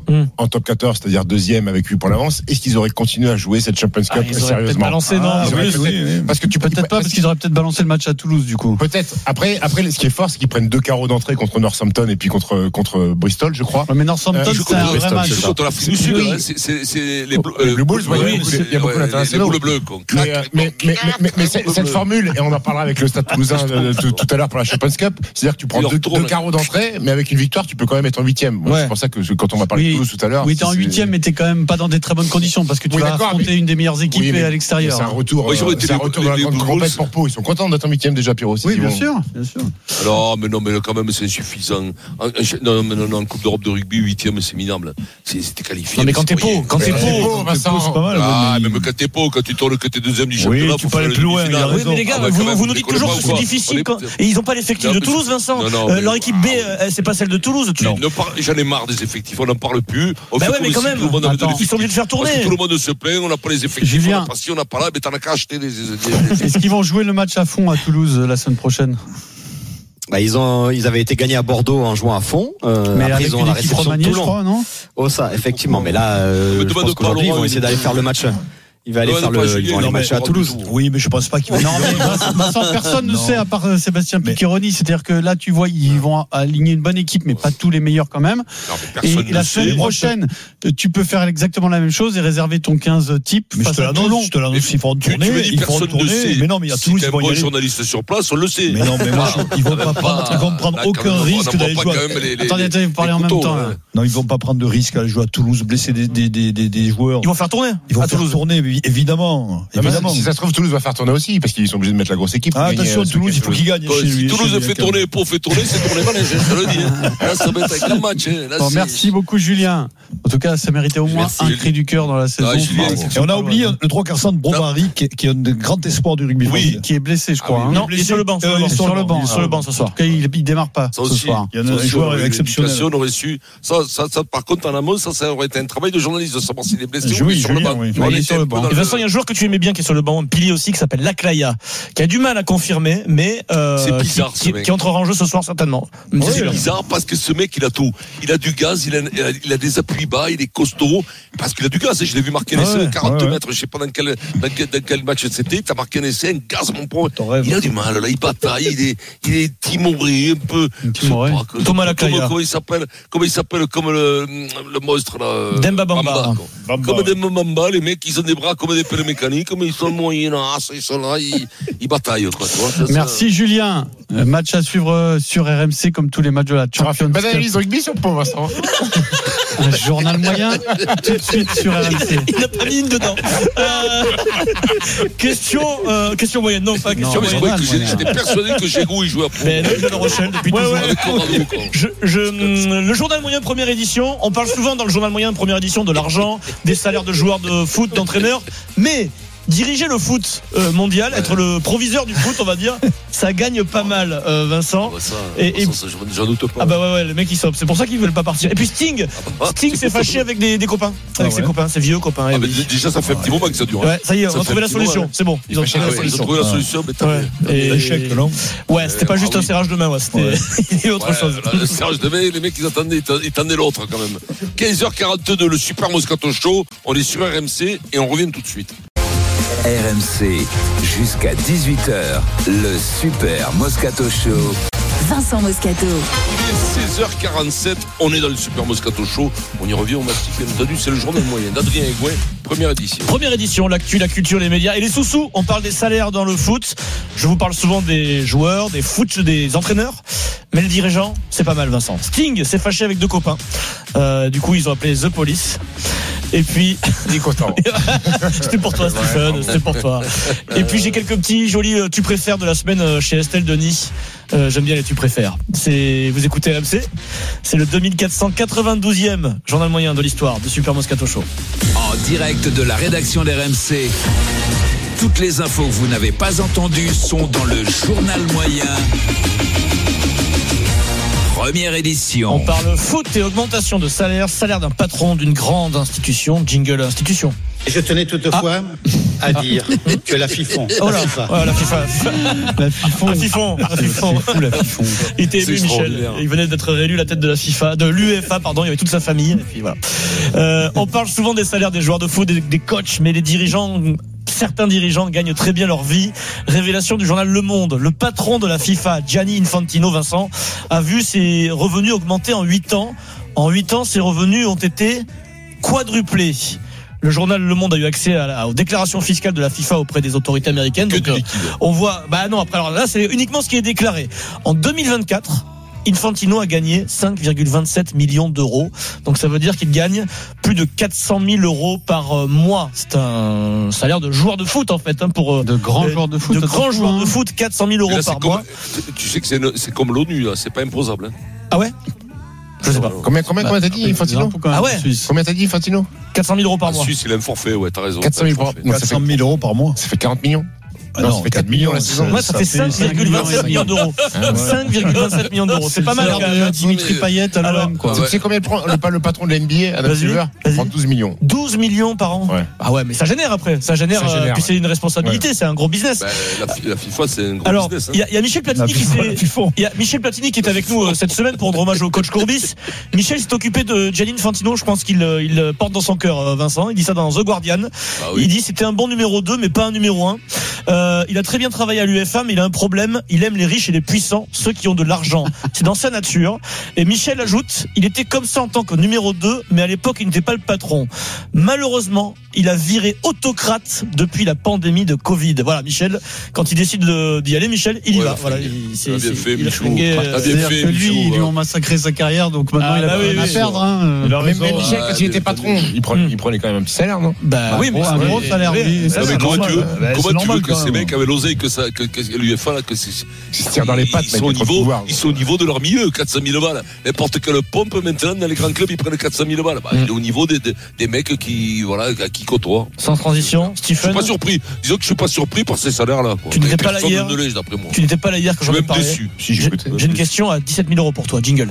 en top 14, c'est-à-dire deuxième avec 8 points d'avance, est-ce qu'ils auraient continué à jouer cette Champions Cup ils auraient sérieusement? peut-être balancé, non, parce que tu peut-être pas, parce qu'ils auraient peut-être balancé le match à Toulouse, du coup. Peut-être. Après, ce qui est fort, c'est qu'ils prennent 2 carreaux d'entrée contre Northampton et puis contre Bristol, je crois. Mais Northampton, c'est un vrai match. Contre l'Afrique du Sud, c'est les Blue Bulls, il y a beaucoup d'internationaux. Les Bleus, mais cette formule, et on en parlera avec le Stade Toulousain tout à l'heure pour la Champions Cup, c'est-à-dire que tu prends 2 carreaux d'entrée, mais avec une victoire, tu peux quand même être en 8e. C'est pour ça que quand on va parler de Toulouse tout à l'heure. Oui, t'es en 8e, mais t'es quand même pas dans des très bonnes conditions parce que tu vas affronter une des meilleures équipes à l'extérieur. C'est un retour dans la grande compète pour Pau. Ils sont contents d'être en 8e déjà, Pierrot. Oui, bien sûr. Alors, mais quand même, c'est insuffisant. En Coupe d'Europe de rugby, 8e, c'est minable. C'était qualifié. Non, mais quand t'es Pau, Vincent, c'est pas mal. Ah, même quand t'es Pau, quand tu tournes que t'es deuxième du championnat, tu peux aller plus loin. Oui, mais les gars, vous nous dites toujours que c'est difficile. Et ils n'ont pas l'effectif de Toulouse, Vincent. Leur équipe B, c'est pas celle de Toulouse. J'en ai marre des effectifs. On n'en parle plus. Bah ouais, mais quand même. Ils sont obligés de faire tourner. Parce que tout le monde se plaint. On n'a pas les effectifs. On n'a pas ci, on n'a pas là. Mais t'en as qu'à acheter des effectifs. Est-ce qu'ils vont jouer le match à fond à Toulouse la semaine prochaine? Ils avaient été gagnés à Bordeaux en jouant à fond. Mais après, ils ont la réception réception de Toulon. Je crois, non? Oh, ça, effectivement. Mais là, je pense qu'aujourd'hui, ils vont essayer d'aller faire le match. Ils vont aller matcher à Toulouse. Oui, mais je pense pas qu'ils vont. Non, mais personne ne sait à part Sébastien Piccheroni. C'est-à-dire que là, tu vois, ils vont aligner une bonne équipe, mais pas tous les meilleurs quand même. Et la semaine prochaine, tu peux faire exactement la même chose et réserver ton 15 type. Mais je te l'annonce, ils font tourner. Mais non, mais il y a Toulouse qui vont y aller. Journaliste sur place, on le sait. Mais non, mais moi, ils vont prendre aucun risque d'aller jouer. Attendez, vous parlez en même temps. Non, ils vont pas prendre de risque à aller jouer à Toulouse, blesser des joueurs. Ils vont faire tourner. Ils vont faire tourner. Évidemment. Si ça se trouve, Toulouse va faire tourner aussi, parce qu'ils sont obligés de mettre la grosse équipe. Attention, Toulouse, il faut qu'ils gagnent. Si Toulouse fait tourner, Pau fait tourner, c'est tourner malin, je te le dis. Là, ça va être avec le match. Merci beaucoup, Julien. En tout cas, ça méritait au moins un cri du cœur dans la saison. Et on a oublié le 3 quarts de Brovary, qui est un grand espoir du rugby. Oui, qui est blessé, je crois. Non, il est sur le banc. Sur le banc ce soir. Il démarre pas ce soir. Il y a un joueur exceptionnel. On aurait su. Ça, par contre, en amont, ça aurait été un travail de journaliste de savoir s'il est blessé ou sur le banc. Il est sur le banc. De toute façon, il y a un joueur que tu aimais bien qui est sur le banc, un pilier aussi, qui s'appelle Laclaya, qui a du mal à confirmer, mais c'est bizarre, qui entrera en jeu ce soir certainement. C'est bizarre parce que ce mec, il a tout. Il a du gaz, il a des appuis bas, il est costaud, parce qu'il a du gaz. Je l'ai vu marquer un essai de 40 mètres, je sais pas dans quel match c'était. T'as marqué un essai, un gaz, mon pauvre. Il a du mal, là, il bataille, il est timoré, un peu. Thomas Laclaya. Comment il s'appelle, comme le monstre, là. Demba Bamba. Comme Demba Bamba, les mecs, ils ont des bras comme des pelles mécaniques, mais ils sont moyens, ils sont là, ils bataillent, quoi. Merci, Julien. Match à suivre sur RMC, comme tous les matchs de la Champions Cup. Analyse rugby sur Pau, Vincent. Un journal moyen, tout de suite sur RMC. Il n'a pas mis une dedans. Question moyenne, non, pas question moyenne. J'étais persuadé que Gégou, il jouait à Pau. Mais là, je le Rochelle depuis toujours. Le journal moyen première édition, on parle souvent dans le journal moyen première édition de l'argent, des salaires de joueurs de foot, d'entraîneurs, mais diriger le foot mondial, être le proviseur du foot, on va dire, ça gagne pas mal, Vincent. J'en doute pas. Ah bah ouais, les mecs ils sortent. C'est pour ça qu'ils veulent pas partir. Et puis Sting s'est fâché avec des copains, avec ses copains, ses vieux copains. Déjà, ça fait un petit moment que ça dure. Ouais, ça y est, on a trouvé la solution. C'est bon, ils ont trouvé la solution. Échec, non ? Ouais, c'était pas juste un serrage de main, c'était autre chose. Le serrage de main, les mecs ils attendaient l'autre quand même. 15h42, le Super Moscato Show. On est sur RMC et on revient tout de suite. RMC, jusqu'à 18h, le Super Moscato Show. Vincent Moscato. Il est 16h47, on est dans le Super Moscato Show. On y revient au match, bien entendu, c'est le journal moyen d'Adrien Egouin, première édition. Première édition, l'actu, la culture, les médias et les sous-sous. On parle des salaires dans le foot. Je vous parle souvent des joueurs, des entraîneurs. Mais le dirigeant, c'est pas mal, Vincent. Sting s'est fâché avec deux copains. Du coup, ils ont appelé The Police. Et puis, c'était pour toi, Stephen, c'était pour toi. Et puis j'ai quelques petits jolis tu préfères de la semaine chez Estelle Denis. J'aime bien les tu préfères. Vous écoutez RMC, c'est le 2492e journal moyen de l'histoire de Super Moscato Show. En direct de la rédaction d'RMC. Toutes les infos que vous n'avez pas entendues sont dans le journal moyen. Première édition. On parle foot et augmentation de salaire d'un patron d'une grande institution, jingle institution. Je tenais toutefois à dire que la FIFON. Oh là, la FIFA. La FIFON. La FIFON. C'est fou, la FIFON. Il était élu, Michel. Il venait d'être réélu la tête de la FIFA, de l'UEFA, pardon. Il y avait toute sa famille. Et puis voilà. On parle souvent des salaires des joueurs de foot, des coachs, mais les dirigeants, certains dirigeants gagnent très bien leur vie. Révélation du journal Le Monde. Le patron de la FIFA, Gianni Infantino, Vincent, a vu ses revenus augmenter en 8 ans. En 8 ans, ses revenus ont été quadruplés. Le journal Le Monde a eu accès aux déclarations fiscales de la FIFA auprès des autorités américaines. Donc, on voit, non, après, alors là, c'est uniquement ce qui est déclaré. En 2024, Infantino a gagné 5,27 millions d'euros. Donc ça veut dire qu'il gagne plus de 400 000 euros par mois. C'est un salaire de joueur de foot en fait, pour de grands joueurs de foot. De grands joueurs de foot, 400 000 euros par mois. Tu sais que c'est comme l'ONU, là, c'est pas imposable. Ah ouais? Je sais pas. Combien t'as dit, Infantino? Ah ouais? Combien t'as dit, Infantino? 400 000 euros par mois. En Suisse, il a un forfait, ouais, t'as raison. 400 000 euros par mois. Ça fait 40 millions. Non, ça fait 4 millions la saison. Ouais, ça fait 5,27 millions d'euros. 5,27 millions d'euros. C'est pas mal. Dimitri Payet à l'OM, quoi. Tu sais combien prend le patron de la NBA, Adam Silver? Il prend 12 millions. 12 millions par an? Ouais. Ah ouais, mais ça génère après. Ça génère. Puis c'est une responsabilité, c'est un gros business. La FIFA, c'est un gros business. Alors, il y a Michel Platini qui est avec nous cette semaine pour rendre hommage au coach Courbis. Michel s'est occupé de Gianni Infantino. Je pense qu'il porte dans son cœur, Vincent. Il dit ça dans The Guardian. Il dit c'était un bon numéro 2, mais pas un numéro 1. Il a très bien travaillé à l'UEFA, mais il a un problème. Il aime les riches et les puissants, ceux qui ont de l'argent. C'est dans sa nature. Et Michel ajoute, il était comme ça en tant que numéro 2, mais à l'époque, il n'était pas le patron. Malheureusement, il a viré autocrate depuis la pandémie de Covid. Voilà, Michel, quand il décide d'y aller, Michel, il y va. Voilà, il a bien fait, Michou. C'est-à-dire que lui, ils lui ont massacré sa carrière, donc maintenant il a rien à perdre. Mais Michel, quand il était patron, il prenait quand même un petit salaire, non? Bah oui, mais un gros salaire. Comment tu veux que ces mecs avaient l'oseille que l'UEFA, que c'est tire dans les pattes, ils sont au niveau de leur milieu, 400 000 balles. N'importe quelle pompe maintenant dans les grands clubs, ils prennent 400 000 balles. Il est au niveau des mecs qui côtoient. Sans transition, Stephen. Je suis pas surpris. Disons que je suis pas surpris par ces salaires-là. Tu n'étais pas là hier. Tu n'étais pas là hier quand j'en ai parlé. Je suis même déçu. J'ai une question à 17 000 euros pour toi. Jingle.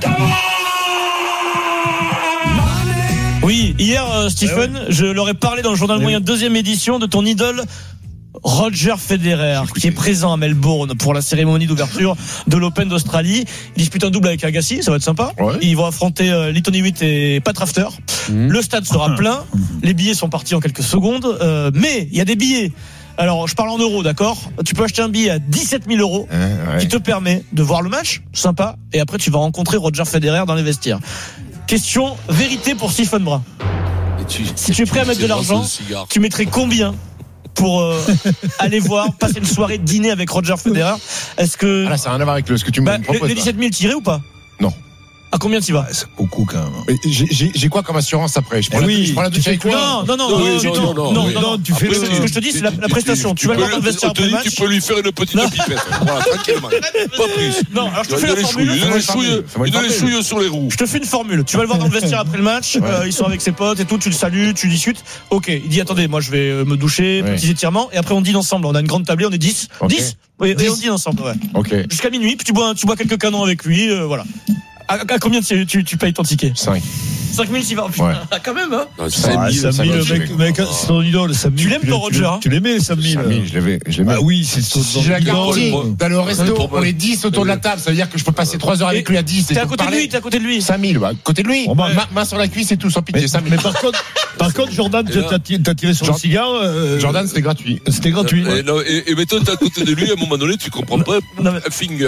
Oui, hier, Stephen, je leur ai parlé dans le journal moyen 2e édition de ton idole Roger Federer, qui est présent à Melbourne pour la cérémonie d'ouverture de l'Open d'Australie. Il dispute un double avec Agassi, ça va être sympa. Ils vont affronter Lee Tony Witt et Pat Rafter. Le stade sera plein. Les billets sont partis en quelques secondes, mais il y a des billets. Alors, je parle en euros, d'accord? Tu peux acheter un billet à 17 000 euros qui te permet de voir le match, sympa, et après tu vas rencontrer Roger Federer dans les vestiaires. Question vérité pour Stephen Brun. Si tu es prêt à mettre de l'argent, tu mettrais combien pour aller voir, passer une soirée de dîner avec Roger Federer? Est-ce que là, ça n'a rien à voir avec ce que tu me proposes. Les 17 000 tirés ou pas? Non. À combien tu vas? C'est beaucoup quand même. Mais j'ai quoi comme assurance après? Je prends la douche avec toi. Non, tu fais ce que je te dis, c'est la prestation. Tu vas le voir dans le vestiaire après le match. Tu peux lui faire une petite pipette. Voilà, tranquillement. Pas plus. Non, alors je te fais la formule. Il a les chouilles sur les roues. Je te fais une formule. Tu vas le voir dans le vestiaire après le match. Ils sont avec ses potes et tout. Tu le salues, tu discutes. Ok. Il dit attendez, moi je vais me doucher, petits étirements. Et après on dîne ensemble. On a une grande tablée, on est 10. 10 Oui, on dîne ensemble. Ok. Jusqu'à minuit. Puis tu bois quelques canons avec lui. Voilà. À combien tu payes ton ticket? 5 000 s'il va. Quand même, hein? 5 000, mec, c'est ton idole, 5 000. Tu l'aimes, ton Roger? Tu l'aimais, 5 000. Je l'aimais. Ah oui, c'est ton Si j'ai la garantie, dans le resto, on est 10 autour de la table. Ça veut dire que je peux passer 3 heures avec lui à 10. T'es à côté de lui, 5 000, côté de lui. Main sur la cuisse et tout, sans pitié. 5 000. Mais par contre, Jordan, t'as tiré sur le cigare. Jordan, c'était gratuit. C'était gratuit. Et mettons, t'es à côté de lui, à un moment donné, tu comprends pas. Un finger.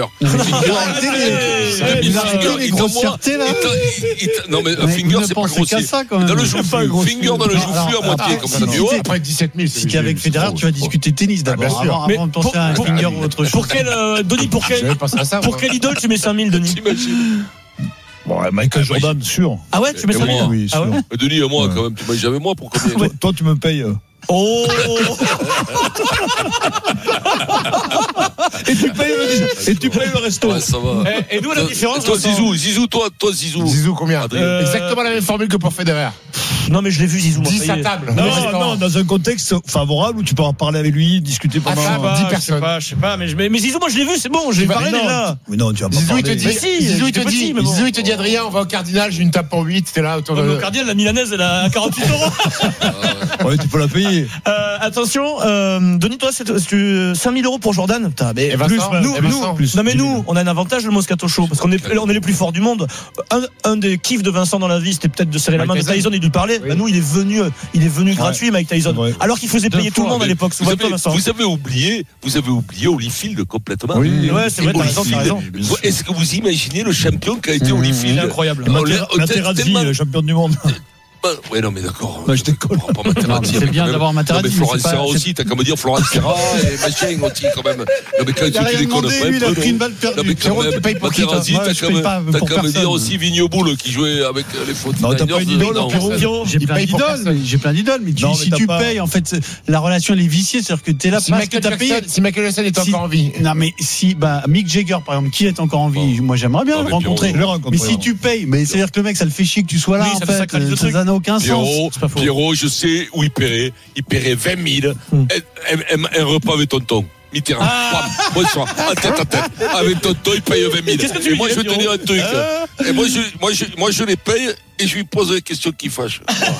Les grossièretés, là. Non, mais un finger, c'est pas grossier. Dans le joue finger dans le joue flux à moitié, comme ça. Après 17 000, si t'es avec Federer, tu vas discuter tennis d'abord. Avant de penser à un finger ou autre chose. Pour quel idole tu mets 5 000, Denis? Bon, Michael Jordan, sûr. Ah ouais, tu mets 5 000? Oui, sûr. Denis, à moi, quand même, tu m'as jamais moi pour combien? Toi, tu me payes. Oh! Et tu payes le resto. Ouais, ça va. Et nous, la différence. Toi, Zizou. Zizou, combien? Exactement la même formule que pour Federer. Non, mais je l'ai vu, Zizou. 10 à table. Non, dans un contexte favorable où tu peux en parler avec lui, discuter pendant 10 personnes. Je sais pas, mais Zizou, moi, je l'ai vu, c'est bon, j'ai parlé déjà. Mais non, tu vas pas Zizou, parler. Zizou, il te dit, Adrien, on va au Cardinal, j'ai une table pour 8, t'es là autour de. Au Cardinal, la milanaise, elle a 48 euros. Ouais, tu peux la payer. Montpellier. Attention, Denis, toi, c'est 5 000 euros pour Jordan. Putain, mais Et Vincent, nous, on a un avantage, le Moscato Show, parce qu'on est les plus forts du monde. Un des kiffs de Vincent dans la vie, c'était peut-être de serrer la main de Tyson et de lui parler. Oui. Bah, nous, il est venu gratuit, Mike Tyson. Alors qu'il faisait payer tout le monde à l'époque. Vous avez oublié Holyfield complètement. Oui, ouais, c'est vrai, t'as raison. Est-ce que vous imaginez le champion qui a été Holyfield? Incroyable. Materazzi, le champion du monde. Ouais, non, mais d'accord. Je déconne. C'est bien d'avoir Materazzi. Mais Florence Serra aussi, t'as qu'à me dire Florence Serra et machin aussi, quand même. Non, mais quand tu déconnes pas. Il a pris une balle perdue. Non, mais quand même, Materazzi, t'as qu'à me dire aussi Vignoboul qui jouait avec les fautes. Non, t'as pas une idole, Pierrot. J'ai plein d'idoles, mais si tu payes, en fait, la relation elle est viciée, c'est-à-dire que t'es là parce que t'as payé. Si Michael Jackson est encore en vie. Non, mais si, Mick Jagger, par exemple, qui est encore en vie, moi j'aimerais bien le rencontrer. Mais si tu payes, mais c'est-à-dire que le mec, ça le fait chier que tu sois là, en fait. Ça n'a aucun sens. Pierrot, je sais où il paierait. Il paierait 20 000. Un repas avec tonton. Mitterrand. Bonsoir. En tête à tête. Avec tonton, il paye 20 000. Qu'est-ce que tu et moi, je vais te dire un truc. Et moi, je les paye et je lui pose des questions qui fâchent.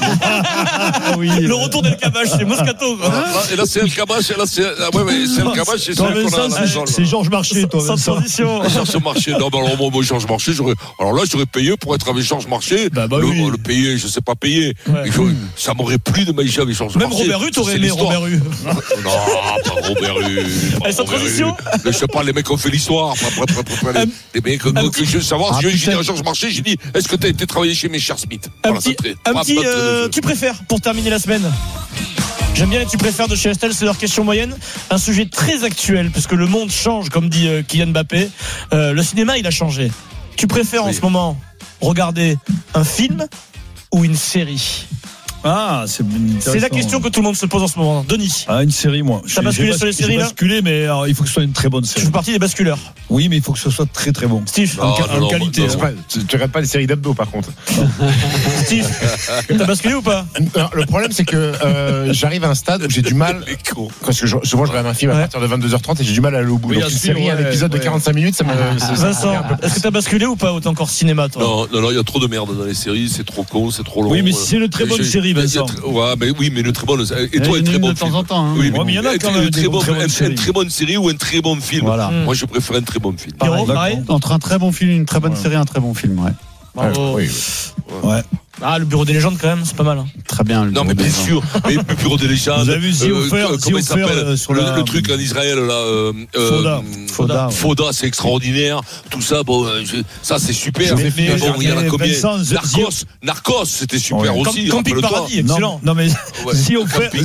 Le retour d'El Kabash, c'est Moscato. Et là, c'est El Kabash. C'est El Kabash. C'est celui qu'on a à la maison. C'est Georges Marchais, toi. Sans transition. Georges Marchais. Non, mais alors, moi, Georges Marchais, alors là, j'aurais payé pour être avec Georges Marchais. Le payer, je sais pas payer. Ça m'aurait plu de manger avec Georges Marchais. Même Robert Hue, t'aurais aimé Robert Hue. Non, pas Robert Hue. Sans transition. Je sais pas, les mecs ont fait l'histoire. Les mecs, je veux savoir, j'ai dit à Georges Marchais, j'ai dit, est-ce que t'as été travailler chez mes chers Smith? Un petit, tu préfères pour terminer la semaine. J'aime bien les tu préfères de chez Estelle, c'est leur question moyenne. Un sujet très actuel, parce que le monde change, comme dit Kylian Mbappé. Le cinéma, il a changé. Tu préfères en ce moment regarder un film ou une série? C'est la question que tout le monde se pose en ce moment. Denis. Une série, moi. T'as basculé sur les séries, là? J'ai basculé, mais il faut que ce soit une très bonne série. Tu fais partie des basculeurs. Oui, mais il faut que ce soit très très bon. Steve. En qualité. Tu regardes pas les séries d'abdos, par contre. Steve. T'as basculé ou pas? Le problème, c'est que j'arrive à un stade où j'ai du mal. Parce que souvent, je regarde un film à partir de 22h30 et j'ai du mal à aller au bout. Donc, une série, un épisode de 45 minutes, ça me. Vincent, est-ce que t'as basculé ou pas? Ou t'es encore cinéma, toi? Non, il y a trop de merde dans les séries, c'est trop con, c'est trop long. Oui, mais c'est une très bonne série, Vincent. Oui, mais une très bonne. Et toi, un très bon film. De temps en temps. Oui, mais il y en a quand même une très bonne série ou un très bon film. Moi, je préfère un très bon film. Pareil. Entre un très bon film, une très bonne série, un très bon film, ouais. Bravo. Ouais. Le bureau des légendes, quand même, c'est pas mal. Très bien. Non, mais bien sûr. Mais le bureau des légendes. Vous avez vu comment il s'appelle sur le truc en Israël, là. Foda, c'est extraordinaire. Tout ça, ça, c'est super. Il y en a combien? Narcos, c'était super aussi. Camping Paradis, excellent. Non, mais si on fait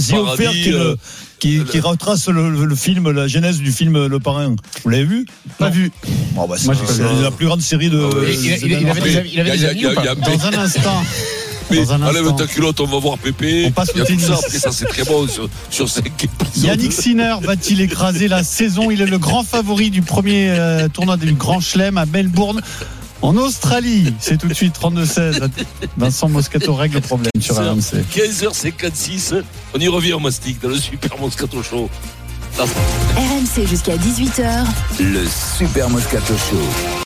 qui retrace le film, la genèse du film Le Parrain. Vous l'avez vu? Pas vu. C'est la plus grande série de. Il avait des amis ou pas? Dans un instant. Enlève ta culotte, on va voir Pépé. On passe au tennis. Ça, c'est très bon sur 5 épisodes. Yannick Sinner va-t-il écraser la saison? Il est le grand favori du premier tournoi du Grand Chelem à Melbourne, en Australie. C'est tout de suite 32-16. Vincent Moscato règle le problème sur RMC. 15h56. On y revient au Mastic dans le Super Moscato Show. RMC jusqu'à 18h. Le Super Moscato Show.